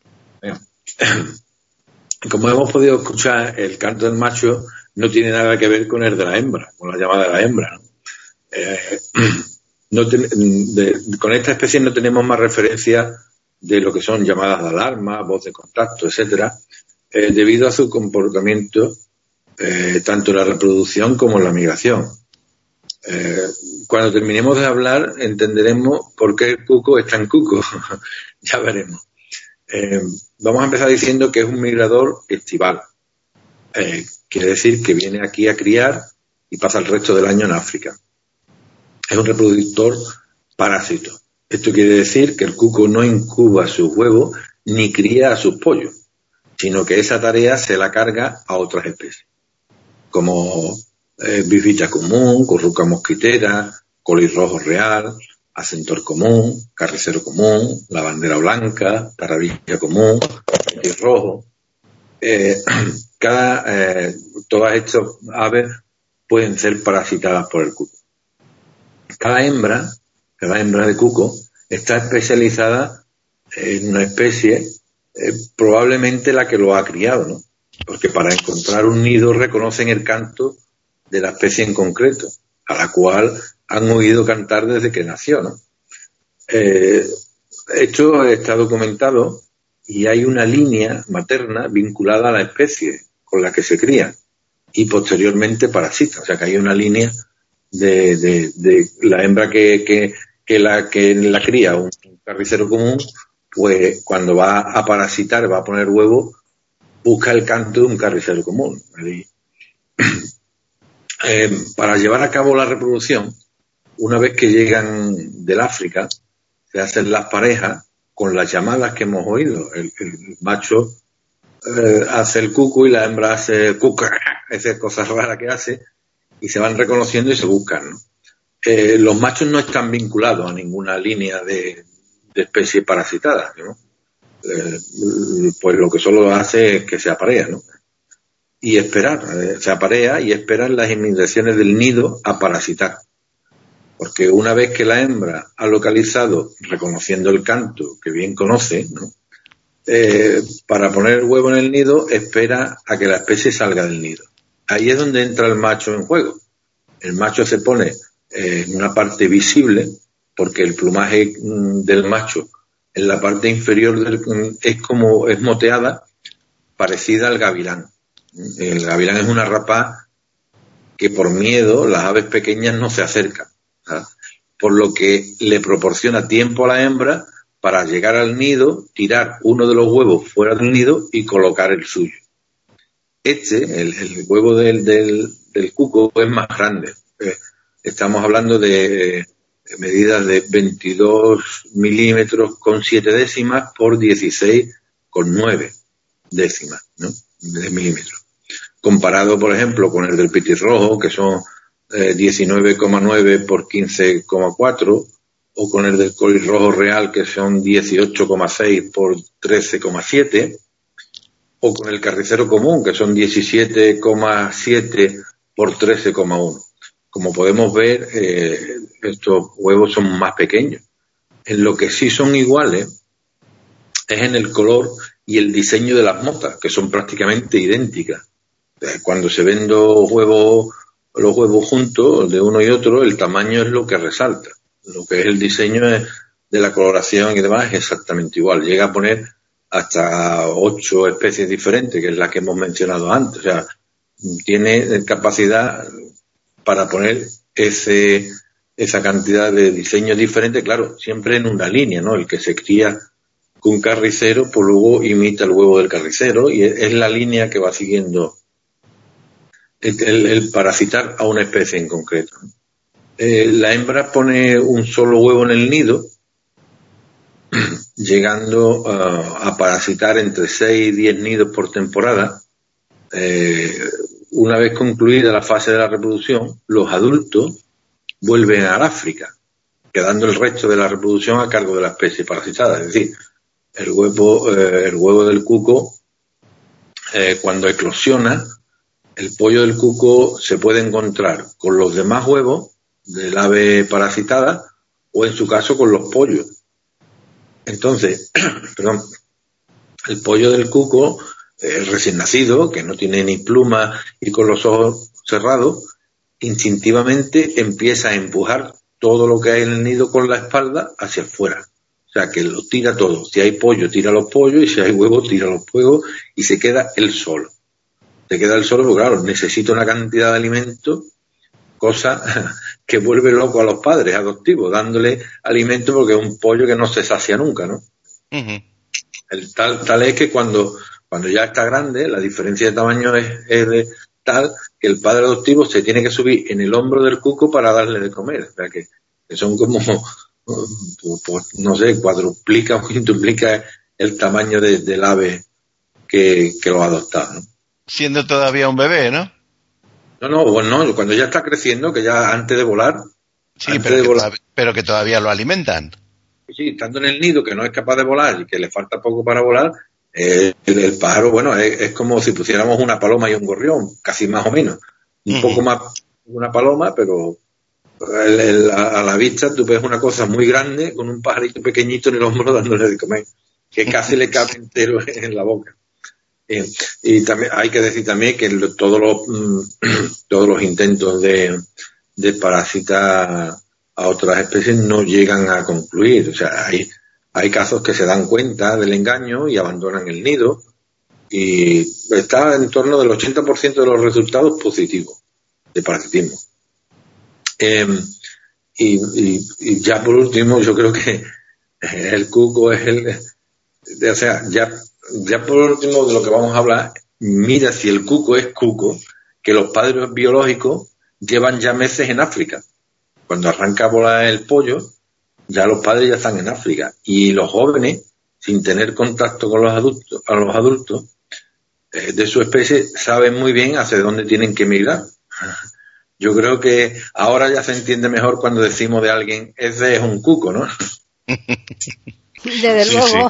Como hemos podido escuchar, el canto del macho no tiene nada que ver con el de la hembra, con la llamada de la hembra, ¿no? Eh, no ten, de, con esta especie no tenemos más referencia de lo que son llamadas de alarma, voz de contacto, etcétera, eh, debido a su comportamiento eh, tanto en la reproducción como en la migración. Eh, cuando terminemos de hablar entenderemos por qué el cuco es tan cuco. Ya veremos. Eh, vamos a empezar diciendo que es un migrador estival. Eh, quiere decir que viene aquí a criar y pasa el resto del año en África. Es un reproductor parásito. Esto quiere decir que el cuco no incuba sus huevos ni cría a sus pollos, sino que esa tarea se la carga a otras especies, como eh, bificha común, curruca mosquitera, colirrojo real, acentor común, carricero común, la bandera blanca, taravilla común, petirrojo. Eh, cada, eh, todas estas aves pueden ser parasitadas por el cuco. Cada hembra, cada hembra de cuco está especializada en una especie, eh, probablemente la que lo ha criado, ¿no? Porque para encontrar un nido reconocen el canto de la especie en concreto, a la cual han oído cantar desde que nació, ¿no? Eh, esto está documentado y hay una línea materna vinculada a la especie con la que se cría y posteriormente parasita, o sea que hay una línea de, de, de la hembra que, que, que la que la cría un carricero común, pues cuando va a parasitar, va a poner huevo, busca el canto de un carricero común. Eh, para llevar a cabo la reproducción, una vez que llegan del África, se hacen las parejas con las llamadas que hemos oído. El, el macho eh, hace el cuco y la hembra hace el cuca, esas cosas raras que hace, y se van reconociendo y se buscan, ¿no? Eh, los machos no están vinculados a ninguna línea de, de especie parasitada, ¿no? Eh, pues lo que solo hace es que se aparea, ¿no? Y esperar, eh, se aparea y esperan las inmigraciones del nido a parasitar. Porque una vez que la hembra ha localizado, reconociendo el canto que bien conoce, ¿no? Eh, para poner el huevo en el nido, espera a que la especie salga del nido. Ahí es donde entra el macho en juego. El macho se pone eh, en una parte visible, porque el plumaje mm, del macho en la parte inferior del, mm, es como, es moteada, parecida al gavilán. El gavilán es una rapaz que por miedo las aves pequeñas no se acercan, ¿sabes? Por lo que le proporciona tiempo a la hembra para llegar al nido, tirar uno de los huevos fuera del nido y colocar el suyo. Este, el, el huevo del, del, del cuco, es más grande. Eh, estamos hablando de eh, medidas de veintidós milímetros con siete décimas por dieciséis con nueve décimas, ¿no? De milímetros. Comparado, por ejemplo, con el del petirrojo, que son eh, diecinueve coma nueve por quince coma cuatro, o con el del colirrojo real, que son dieciocho coma seis por trece coma siete, o con el carricero común, que son diecisiete coma siete por trece coma uno. Como podemos ver, eh, estos huevos son más pequeños. En lo que sí son iguales es en el color y el diseño de las motas, que son prácticamente idénticas. Cuando se ven dos huevos, los huevos juntos, de uno y otro, el tamaño es lo que resalta. Lo que es el diseño de la coloración y demás es exactamente igual. Llega a poner hasta ocho especies diferentes, que es la que hemos mencionado antes. O sea, tiene capacidad para poner ese esa cantidad de diseños diferentes, claro, siempre en una línea, ¿no? El que se cría con carricero, pues luego imita el huevo del carricero y es la línea que va siguiendo el, el, el parasitar a una especie en concreto. Eh, la hembra pone un solo huevo en el nido, llegando uh, a parasitar entre seis y diez nidos por temporada. Eh, una vez concluida la fase de la reproducción, los adultos vuelven al África, quedando el resto de la reproducción a cargo de la especie parasitada. Es decir, el huevo, eh, el huevo del cuco, eh, cuando eclosiona, el pollo del cuco se puede encontrar con los demás huevos del ave parasitada o en su caso con los pollos. Entonces, perdón, el pollo del cuco, eh, recién nacido, que no tiene ni pluma y con los ojos cerrados, instintivamente empieza a empujar todo lo que hay en el nido con la espalda hacia afuera. O sea, que lo tira todo. Si hay pollo, tira los pollos, y si hay huevos, tira los huevos, y se queda él solo. Se queda él solo porque, claro, necesita una cantidad de alimento, cosa que vuelve loco a los padres adoptivos, dándole alimento porque es un pollo que no se sacia nunca, ¿no? Uh-huh. El tal, tal es que cuando, cuando ya está grande, la diferencia de tamaño es, es de tal que el padre adoptivo se tiene que subir en el hombro del cuco para darle de comer. O sea, que, que son como, pues, no sé, cuadruplica o quintuplica el tamaño de, del ave que, que lo ha adoptado, ¿no? Siendo todavía un bebé, ¿no? No, no, bueno, cuando ya está creciendo, que ya antes de volar... Sí, pero, de que volar, todavía, pero que todavía lo alimentan. Sí, estando en el nido, que no es capaz de volar y que le falta poco para volar, eh, el, el pájaro, bueno, es, es como si pusiéramos una paloma y un gorrión, casi más o menos. Un uh-huh. poco más una paloma, pero el, el, a, a la vista tú ves una cosa muy grande con un pajarito pequeñito en el hombro dándole de comer, que casi le cabe entero en la boca. Eh, y también hay que decir también que lo, todos los mm, todos los intentos de, de parasitar a otras especies no llegan a concluir. O sea, hay hay casos que se dan cuenta del engaño y abandonan el nido, y está en torno del ochenta por ciento de los resultados positivos de parasitismo. Eh, y, y, y ya por último, yo creo que el cuco es el, o sea, ya Ya por último de lo que vamos a hablar, mira si el cuco es cuco, que los padres biológicos llevan ya meses en África. Cuando arranca a volar el pollo, ya los padres ya están en África. Y los jóvenes, sin tener contacto con los adultos, a los adultos eh, de su especie, saben muy bien hacia dónde tienen que migrar. Yo creo que ahora ya se entiende mejor cuando decimos de alguien, ese es un cuco, ¿no? Desde sí, luego.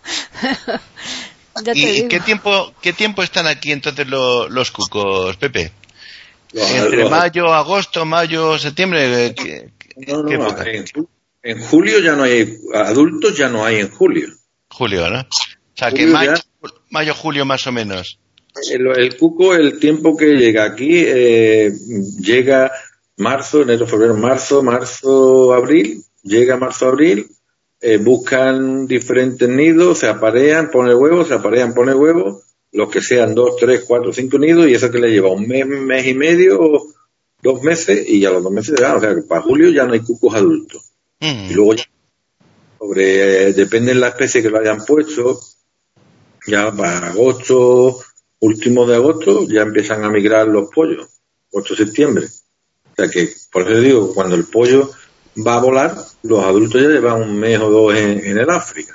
Sí. ¿Y qué tiempo, qué tiempo están aquí entonces los, los cucos, Pepe? Los, ¿Entre los... mayo, agosto, mayo, septiembre? ¿Qué, no, no, no, en, en julio ya no hay, adultos ya no hay en julio. Julio, ¿no? O sea, julio que mayo, ya... mayo, julio más o menos. El, el cuco, el tiempo que llega aquí, eh, llega marzo, enero, febrero, marzo, marzo, abril, llega marzo, abril. Eh, buscan diferentes nidos, se aparean, ponen huevos, se aparean, ponen huevos, los que sean dos, tres, cuatro, cinco nidos, y eso que le lleva un mes, mes y medio, dos meses, y a los dos meses ya, o sea que para julio ya no hay cucos adultos. Mm. Y luego ya, sobre, eh, depende de la especie que lo hayan puesto, ya para agosto, último de agosto, ya empiezan a migrar los pollos, agosto, septiembre. O sea que, por eso digo, cuando el pollo va a volar, los adultos ya llevan un mes o dos en, en el África.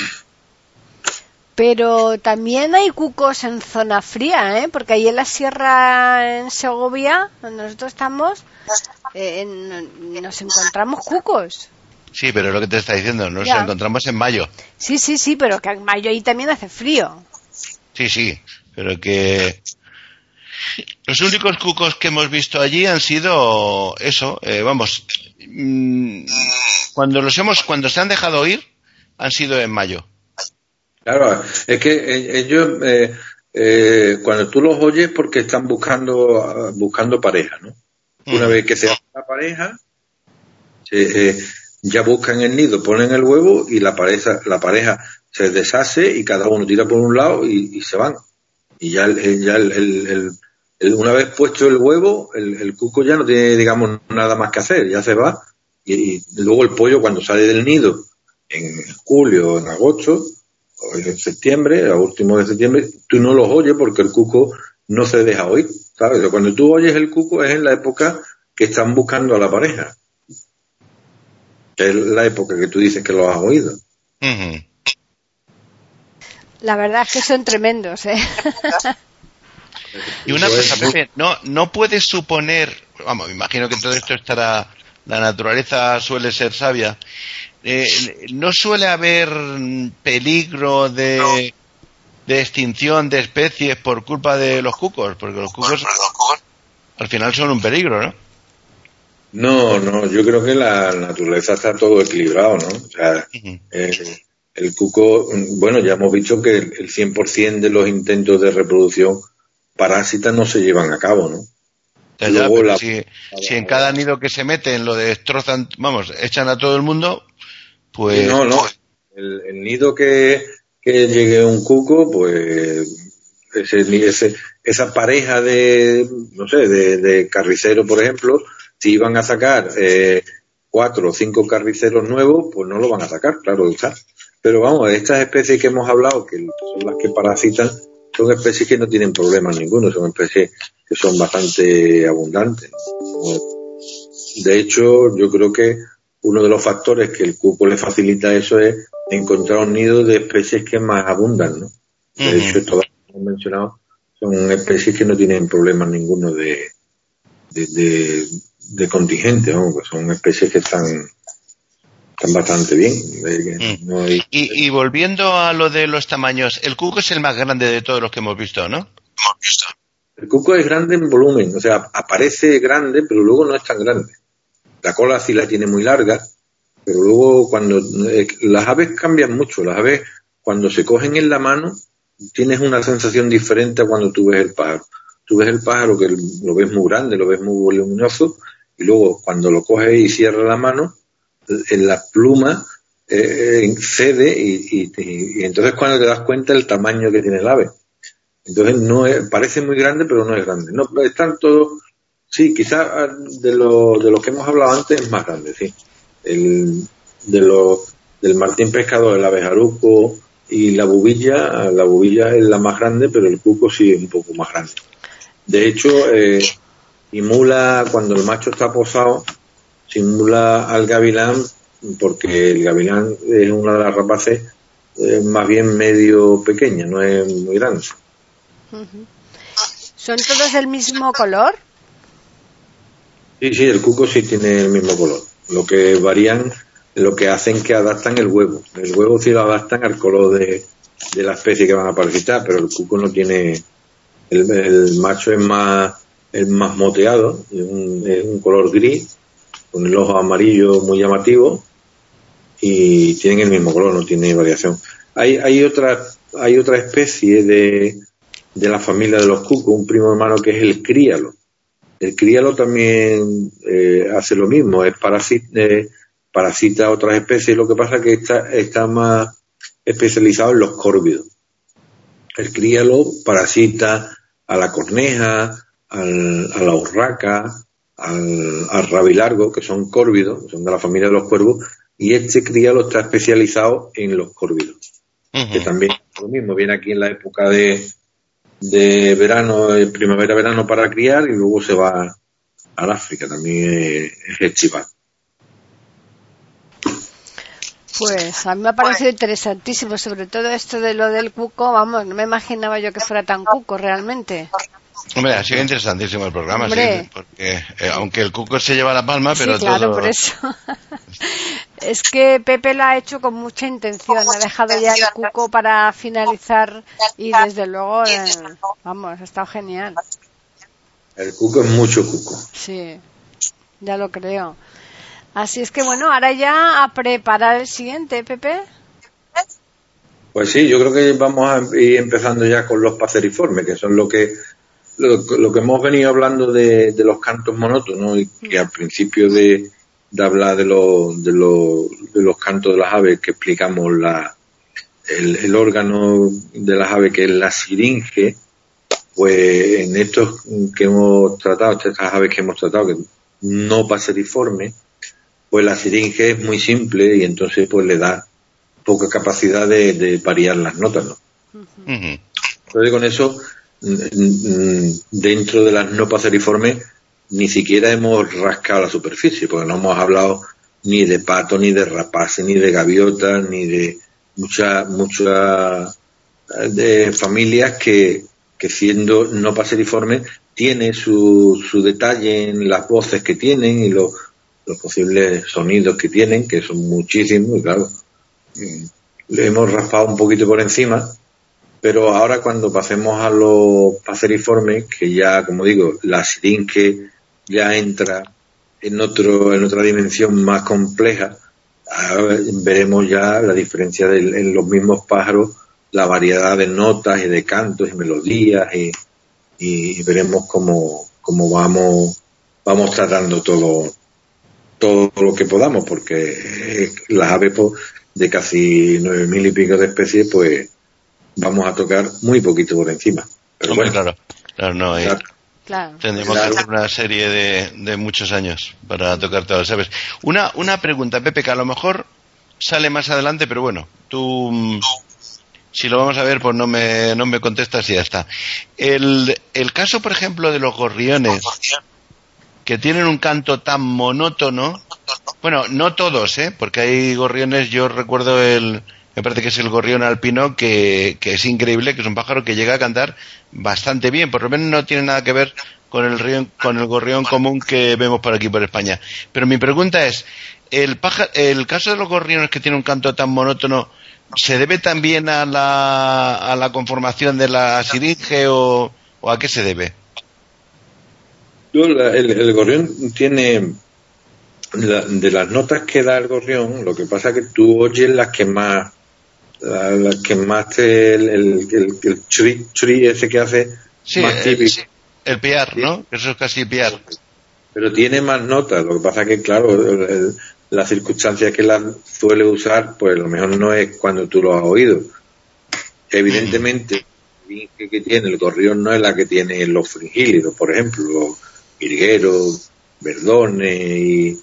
Pero también hay cucos en zona fría, ¿eh? Porque ahí en la sierra, en Segovia, donde nosotros estamos, eh, en, nos encontramos cucos. Sí, pero es lo que te está diciendo, nos ya. encontramos en mayo. Sí, sí, sí, pero que en mayo ahí también hace frío. Sí, sí, pero que... Los únicos cucos que hemos visto allí han sido eso, eh, vamos, mmm, cuando los hemos, cuando se han dejado ir, han sido en mayo. Claro, es que ellos, eh, eh, cuando tú los oyes, porque están buscando, buscando pareja, ¿no? Una mm. vez que se hace la pareja, se, eh, ya buscan el nido, ponen el huevo y la pareja, la pareja se deshace y cada uno tira por un lado y, y se van. Y ya el, ya el, el, el El, una vez puesto el huevo, el, el cuco ya no tiene, digamos, nada más que hacer, ya se va. Y, y luego el pollo, cuando sale del nido, en julio, en agosto, o en septiembre, a último de septiembre, tú no los oyes porque el cuco no se deja oír, ¿sabes? Cuando tú oyes el cuco es en la época que están buscando a la pareja. Es la época que tú dices que lo has oído. Uh-huh. La verdad es que son tremendos, ¿eh? Y una cosa, Pepe, no, no puedes suponer, vamos, me imagino que todo esto estará, la naturaleza suele ser sabia, eh, no suele haber peligro de, de extinción de especies por culpa de los cucos, porque los cucos al final son un peligro, ¿no? No, no, yo creo que la naturaleza está todo equilibrado, ¿no? O sea, uh-huh. eh, el cuco, bueno, ya hemos visto que el cien por ciento de los intentos de reproducción parásita no se llevan a cabo, ¿no? Ya, ya, pero la, si, la, si en cada nido que se meten lo destrozan, vamos, echan a todo el mundo, pues... No, no, el, el nido que, que llegue un cuco, pues ese, ese, esa pareja de, no sé, de, de carriceros, por ejemplo, si iban a sacar eh, cuatro o cinco carriceros nuevos, pues no lo van a sacar, claro está. Pero vamos, estas especies que hemos hablado, que son las que parasitan, son especies que no tienen problemas ninguno, son especies que son bastante abundantes. De hecho, yo creo que uno de los factores que el cuco le facilita eso es encontrar un nido de especies que más abundan, ¿no? De uh-huh. hecho, todas las que hemos mencionado son especies que no tienen problemas ninguno de, de, de, de contingente, ¿no? Pues son especies que están... están bastante bien. Mm. No hay... y, y volviendo a lo de los tamaños, el cuco es el más grande de todos los que hemos visto, ¿no? El cuco es grande en volumen, o sea, aparece grande, pero luego no es tan grande. La cola sí la tiene muy larga, pero luego cuando... Eh, las aves cambian mucho. Las aves, cuando se cogen en la mano, tienes una sensación diferente a cuando tú ves el pájaro. Tú ves el pájaro que lo ves muy grande, lo ves muy voluminoso, y luego cuando lo coges y cierras la mano, en la pluma eh, cede y, y, y entonces cuando te das cuenta el tamaño que tiene el ave. Entonces no es, parece muy grande, pero no es grande. No, están todos, sí, quizás de lo, de lo que hemos hablado antes es más grande, sí. El, de lo, del martín pescador, el abejaruco y la bubilla, la bubilla es la más grande, pero el cuco sí es un poco más grande. De hecho, eh, simula, cuando el macho está posado, simula al gavilán, porque el gavilán es una de las rapaces eh, más bien medio pequeña, no es muy grande. Uh-huh. ¿Son todos del mismo color? Sí, sí, el cuco sí tiene el mismo color. Lo que varían, lo que hacen que adaptan el huevo. El huevo sí lo adaptan al color de, de la especie que van a parasitar, pero el cuco no tiene... El, el macho es más, es más moteado, es un, es un color gris, con el ojo amarillo muy llamativo y tienen el mismo color, no tiene variación. Hay hay otra hay otra especie de, de la familia de los cucos, un primo hermano que es el críalo. El críalo también eh, hace lo mismo, es parasita, eh, parasita otras especies, lo que pasa es que está, está más especializado en los córvidos. El críalo parasita a la corneja, al, a la urraca, al, al rabilargo, que son córvidos, son de la familia de los cuervos, y este críalo está especializado en los córvidos, uh-huh. que también es lo mismo, viene aquí en la época de, de verano, de primavera-verano para criar, y luego se va al África, también es, es estival. Pues a mí me ha parecido interesantísimo, sobre todo esto de lo del cuco, vamos, no me imaginaba yo que fuera tan cuco realmente. Hombre, ha sido interesantísimo el programa, Hombre. sí, porque eh, aunque el cuco se lleva la palma, pero sí, claro, todo... por eso. Es que Pepe lo ha hecho con mucha intención, ha dejado ya el cuco para finalizar y desde luego, eh, vamos, ha estado genial. El cuco es mucho cuco. Sí, ya lo creo. Así es que bueno, ahora ya a preparar el siguiente, Pepe. Pues sí, yo creo que vamos a ir empezando ya con los paseriformes, que son lo que lo, lo que hemos venido hablando de, de los cantos monótonos, y que al principio de, de hablar de, lo, de, lo, de los cantos de las aves, que explicamos la, el, el órgano de las aves, que es la siringe, pues en estos que hemos tratado, estas aves que hemos tratado, que no paseriformes, pues la siringe es muy simple y entonces pues le da poca capacidad de, de variar las notas, ¿no? Uh-huh. Entonces con eso, dentro de las no paseriformes, ni siquiera hemos rascado la superficie, porque no hemos hablado ni de pato, ni de rapaces, ni de gaviotas, ni de muchas muchas de familias que, que siendo no paseriformes tiene su, su detalle en las voces que tienen y los, los posibles sonidos que tienen, que son muchísimos, y claro, le hemos raspado un poquito por encima, pero ahora cuando pasemos a los paseriformes, que ya, como digo, la siringe ya entra en otro en otra dimensión más compleja, veremos ya la diferencia de, en los mismos pájaros, la variedad de notas y de cantos y melodías, y, y veremos cómo, cómo vamos vamos tratando todo todo lo que podamos, porque las aves de casi nueve mil y pico de especies, pues vamos a tocar muy poquito por encima. Pero Hombre, bueno, claro, claro, no, eh, Claro. Claro. tendremos Claro. que hacer una serie de, de muchos años para tocar todas las aves. Una, una pregunta, Pepe, que a lo mejor sale más adelante, pero bueno, tú, mm, si lo vamos a ver, pues no me, no me contestas y ya está. El, el caso, por ejemplo, de los gorriones, que tienen un canto tan monótono, bueno, no todos, ¿eh? Porque hay gorriones, yo recuerdo el, me parece que es el gorrión alpino, que, que es increíble, que es un pájaro que llega a cantar bastante bien, por lo menos no tiene nada que ver con el rion, con el gorrión común que vemos por aquí por España. Pero mi pregunta es, el pájaro, el caso de los gorriones que tienen un canto tan monótono, ¿se debe también a la, a la conformación de la siringe o, o a qué se debe? yo, la- el, el gorrión tiene la- de las notas que da el gorrión, lo que pasa es que tú oyes las que más la- las que más te, el, el, el, el chri, chri ese que hace Sí, más el, típico, el piar, ¿no? Eso es casi piar. pero tiene más notas. Lo que pasa es que, claro, el- el- las circunstancias que las suele usar, pues a lo mejor no es cuando tú lo has oído. Evidentemente, la siringe que tiene el gorrión no es la que tiene los fringílidos, por ejemplo, los virgueros, verdones y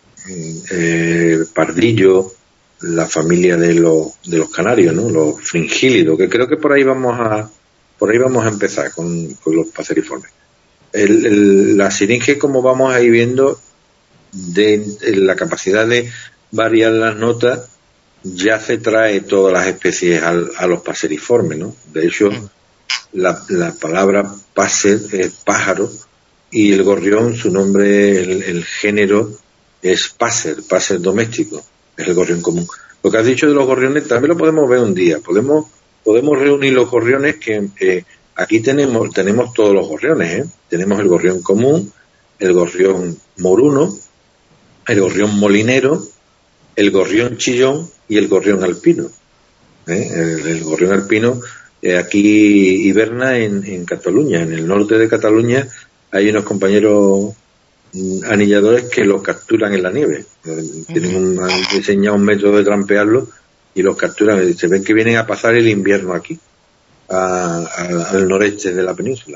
eh, pardillo, la familia de los de los canarios, ¿no? Los fringílidos, que creo que por ahí vamos a por ahí vamos a empezar con, con los paseriformes. El, el- la siringe, como vamos a ir viendo, de, de la capacidad de variar las notas, ya se trae todas las especies al, a los paseriformes, ¿no? De hecho, la, la palabra passer es pájaro, y el gorrión, su nombre, el, el género es passer, passer doméstico, es el gorrión común. Lo que has dicho de los gorriones también lo podemos ver un día. Podemos podemos reunir los gorriones, que eh, aquí tenemos tenemos todos los gorriones, ¿eh? Tenemos el gorrión común, el gorrión moruno, el gorrión molinero, el gorrión chillón y el gorrión alpino. ¿eh? El, el gorrión alpino eh, aquí hiberna en, en Cataluña, en el norte de Cataluña. Hay unos compañeros mm, anilladores que los capturan en la nieve. Eh, Tienen un, han diseñado un método de trampearlo y los capturan. Y se ven que vienen a pasar el invierno aquí, a- a- al noreste de la península.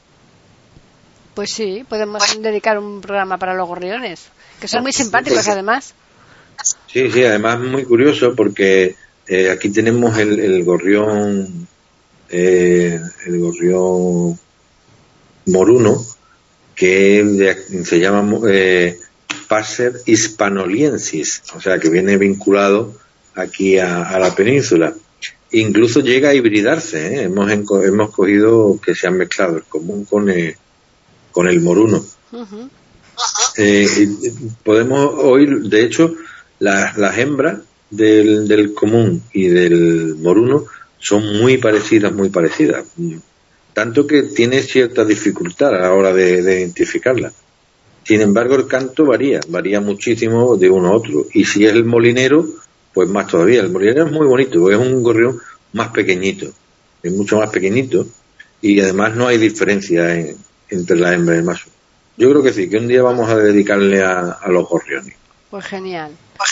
Pues sí, podemos dedicar un programa para los gorriones, que son muy simpáticos además. Sí, sí, además muy curioso porque eh, aquí tenemos el, el gorrión, eh, el gorrión moruno, que de- se llama eh, Passer hispanoliensis, o sea que viene vinculado aquí a, a la península. Incluso llega a hibridarse, ¿eh? hemos enco- hemos cogido que se han mezclado el común con el, con el moruno. Ujú. Eh, y- y podemos oír, de hecho, las, las hembras del, del común y del moruno son muy parecidas, muy parecidas. Mm, Tanto que tiene cierta dificultad a la hora de, de identificarlas. Sin embargo, el canto varía, varía muchísimo de uno a otro. Y si es el molinero, pues más todavía. El molinero es muy bonito, es un gorrión más pequeñito, es mucho más pequeñito, y además no hay diferencia en- entre la hembra y el macho. Yo creo que sí, que un día vamos a dedicarle a, a los gorriones. Pues genial.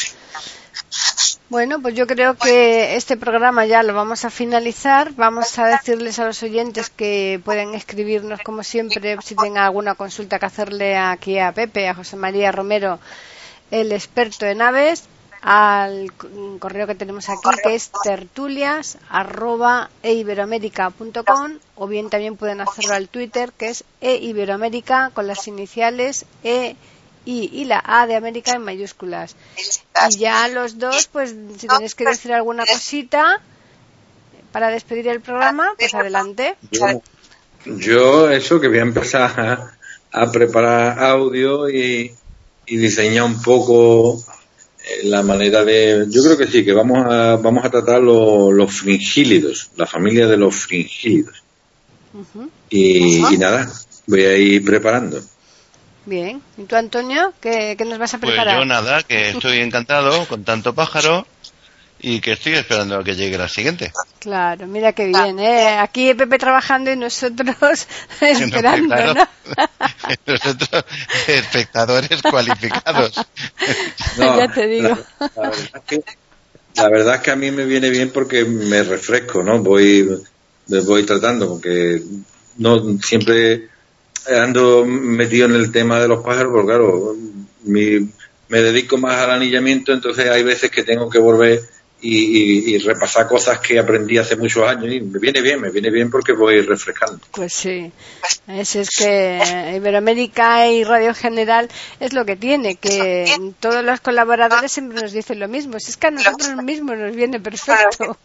Bueno, pues yo creo que este programa ya lo vamos a finalizar. Vamos a decirles a los oyentes que pueden escribirnos, como siempre, si tienen alguna consulta que hacerle aquí a Pepe, a José María Romero, el experto en aves, al c- correo que tenemos aquí, que es tertulias arroba eiberoamerica punto com, o bien también pueden hacerlo al Twitter, que es eiberoamerica, con las iniciales E, I y la A de América en mayúsculas. Y ya los dos, pues si tenéis que decir alguna cosita para despedir el programa, pues adelante. Yo, yo eso, que voy a empezar a, a preparar audio y, y diseñar un poco eh, la manera de... Yo creo que sí, que vamos a vamos a tratar lo- los fringílidos, la familia de los fringílidos. Ujú. Y, y nada, voy a ir preparando. Bien. ¿Y tú, Antonio, qué, qué nos vas a Pues preparar? yo nada, que estoy encantado con tanto pájaro y que estoy esperando a que llegue la siguiente. Claro, mira qué bien, ¿eh? Aquí Pepe trabajando y nosotros esperando, claro. ¿no? Nosotros, espectadores cualificados. No, Ya te digo. La, la verdad es que, la verdad es que a mí me viene bien porque me refresco, ¿no? Voy, voy tratando, porque no siempre ando metido en el tema de los pájaros, porque claro, mi, me dedico más al anillamiento, entonces hay veces que tengo que volver y, y, y repasar cosas que aprendí hace muchos años y me viene bien, me viene bien porque voy refrescando. Pues sí, es, es que Iberoamérica y Radio General es lo que tiene, que todos los colaboradores siempre nos dicen lo mismo, si es que a nosotros mismos nos viene perfecto.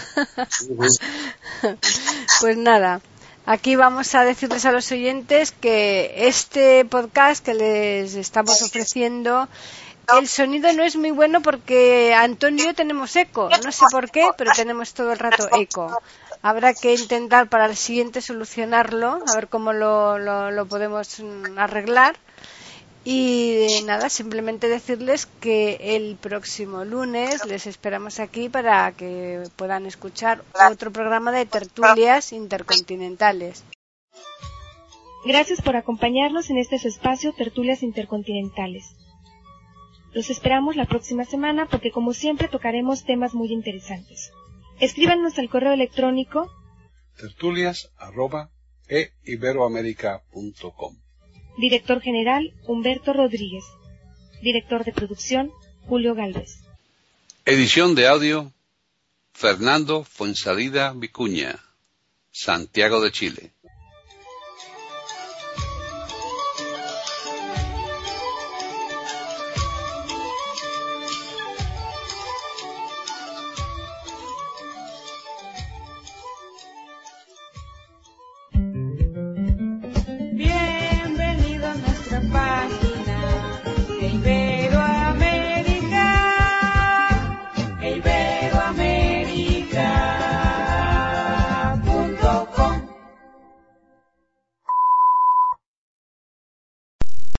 Pues nada, aquí vamos a decirles a los oyentes que este podcast que les estamos ofreciendo, el sonido no es muy bueno porque Antonio y yo tenemos eco, no sé por qué, pero tenemos todo el rato eco. Habrá que intentar para el siguiente solucionarlo, a ver cómo lo, lo, lo podemos arreglar. Y nada, simplemente decirles que el próximo lunes les esperamos aquí para que puedan escuchar otro programa de tertulias intercontinentales. Gracias por acompañarnos en este su espacio Tertulias Intercontinentales. Los esperamos la próxima semana porque como siempre tocaremos temas muy interesantes. Escríbanos al correo electrónico tertulias arroba e iberoamerica punto com. Director General Humberto Rodríguez. Director de Producción Julio Gálvez. Edición de audio Fernando Fuensalida Vicuña, Santiago de Chile.